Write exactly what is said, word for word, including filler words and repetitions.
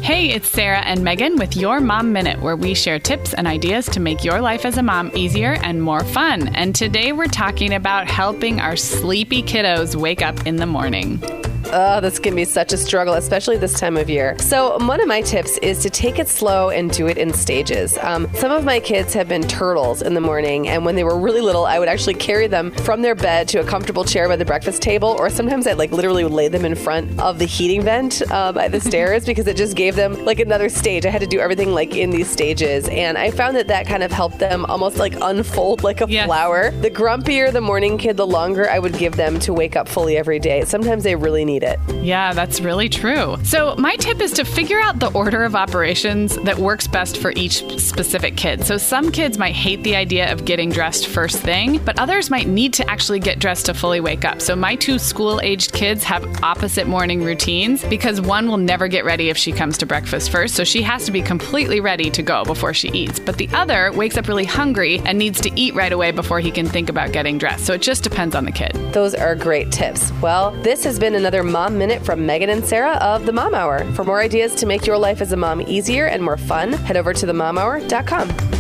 Hey, it's Sarah and Megan with Your Mom Minute, where we share tips and ideas to make your life as a mom easier and more fun. And today we're talking about helping our sleepy kiddos wake up in the morning. Oh, this can be such a struggle, especially this time of year. So one of my tips is to take it slow and do it in stages. Um, some of my kids have been turtles in the morning, and when they were really little, I would actually carry them from their bed to a comfortable chair by the breakfast table, or sometimes I'd like literally would lay them in front of the heating vent uh, by the stairs because it just gave them like another stage. I had to do everything like in these stages, and I found that that kind of helped them almost like unfold like a Yes. flower. The grumpier the morning kid, the longer I would give them to wake up fully every day. Sometimes they really need it. Yeah, that's really true. So my tip is to figure out the order of operations that works best for each specific kid. So some kids might hate the idea of getting dressed first thing, but others might need to actually get dressed to fully wake up. So my two school-aged kids have opposite morning routines because one will never get ready if she comes to breakfast first, so she has to be completely ready to go before she eats. But the other wakes up really hungry and needs to eat right away before he can think about getting dressed. So it just depends on the kid. Those are great tips. Well, this has been another Mom Minute from Megan and Sarah of The Mom Hour. For more ideas to make your life as a mom easier and more fun, head over to the mom hour dot com.